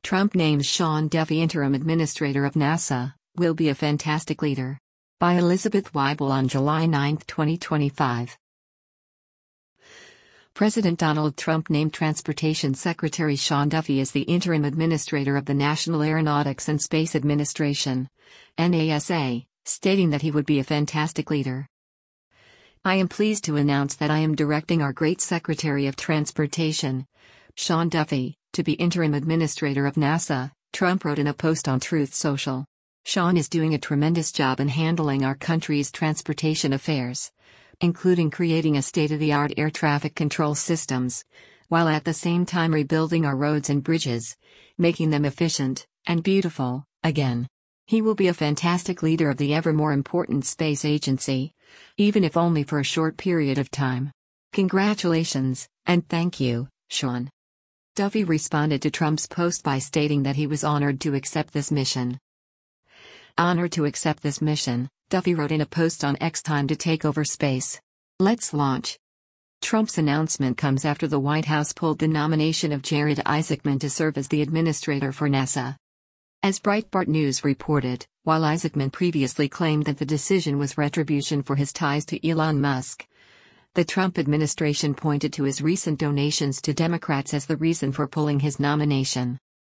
Trump names Sean Duffy interim administrator of NASA, will be a fantastic leader. By Elizabeth Weibel on July 9, 2025. President Donald Trump named Transportation Secretary Sean Duffy as the interim administrator of the National Aeronautics and Space Administration, NASA, stating that he would be a fantastic leader. I am pleased to announce that I am directing our great Secretary of Transportation, Sean Duffy, to be interim administrator of NASA, Trump wrote in a post on Truth Social. Sean is doing a tremendous job in handling our country's transportation affairs, including creating a state-of-the-art air traffic control systems, while at the same time rebuilding our roads and bridges, making them efficient and beautiful again. He will be a fantastic leader of the ever more important space agency, even if only for a short period of time. Congratulations, and thank you, Sean. Duffy responded to Trump's post by stating that he was honored to accept this mission. Honored to accept this mission, Duffy wrote in a post on X, time to take over space. Let's launch. Trump's announcement comes after the White House pulled the nomination of Jared Isaacman to serve as the administrator for NASA. As Breitbart News reported, while Isaacman previously claimed that the decision was retribution for his ties to Elon Musk, the Trump administration pointed to his recent donations to Democrats as the reason for pulling his nomination.